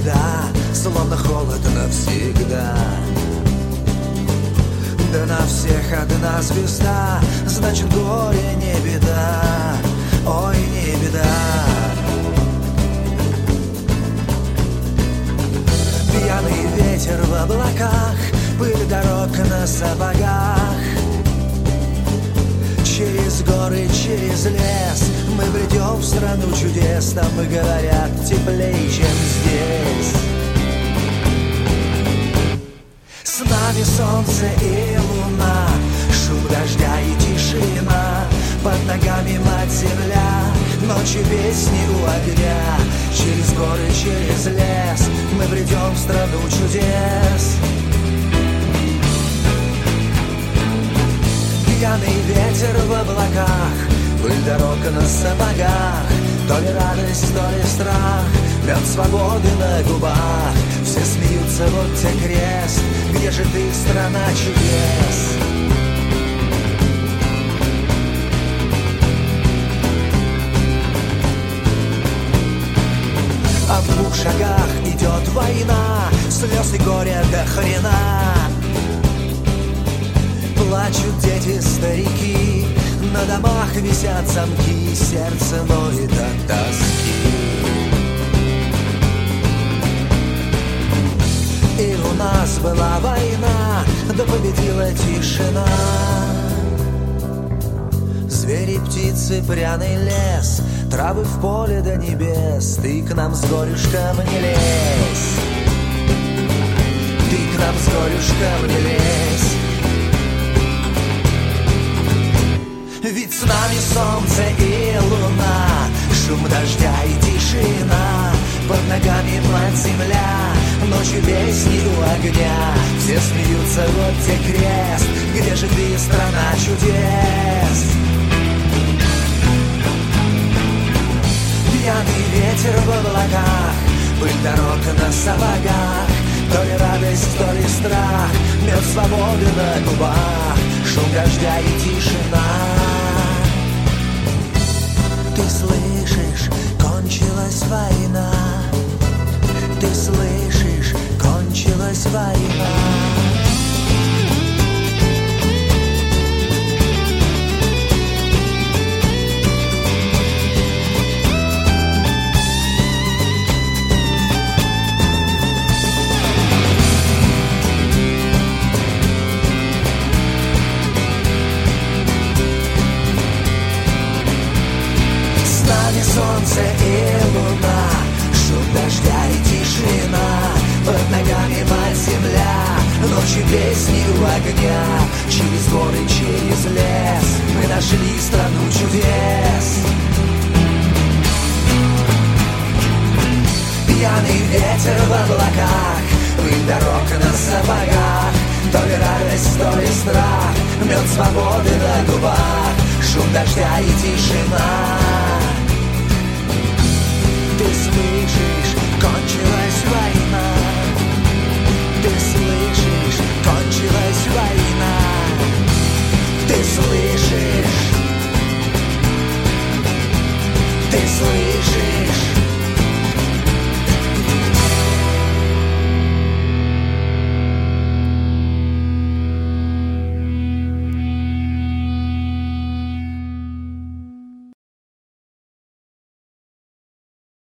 беда, словно холод навсегда. Да на всех одна звезда, значит горе не беда, ой, не беда. Пьяный ветер в облаках, пыль дорог на сапогах. Через горы, через лес мы бредем в страну чудес. Там, говорят, теплее, чем здесь. С нами солнце и луна, шум дождя и тишина. Под ногами мать земля, ночью песни у огня. Через горы, через лес мы бредем в страну чудес. Пьяный ветер в облаках, пыль дорог на сапогах. То ли радость, то ли страх, мед свободы на губах. Все смеются, вот те крест, где же ты, страна чудес? А в 2 шагах идет война, слез и горя до хрена. Плачут дети, старики, на домах висят замки, сердце ноет от тоски. И у нас была война, да победила тишина. Звери, птицы, пряный лес, травы в поле до небес. Ты к нам с горюшком не лезь, ты к нам с горюшком не лезь. Ведь с нами солнце и луна, шум дождя и тишина. Под ногами мать земля, ночью песни у огня. Все смеются, вот те крест, где же ты, страна чудес? Пьяный ветер в облаках, пыль дорог на сапогах. То ли радость, то ли страх, мед свободы на губах. Шум дождя и тишина. Ты слышишь, кончилась война. Ты слышишь, кончилась война. Солнце и луна, шум дождя и тишина. Под ногами мать земля, ночью песни у огня. Через горы, через лес мы нашли страну чудес. Пьяный ветер в облаках, пыль дорог на сапогах. То ли радость, то ли страх, мед свободы на губах. Шум дождя и тишина. Ты слышишь, кончилась война. Ты слышишь, кончилась война. Ты слышишь, ты слышишь.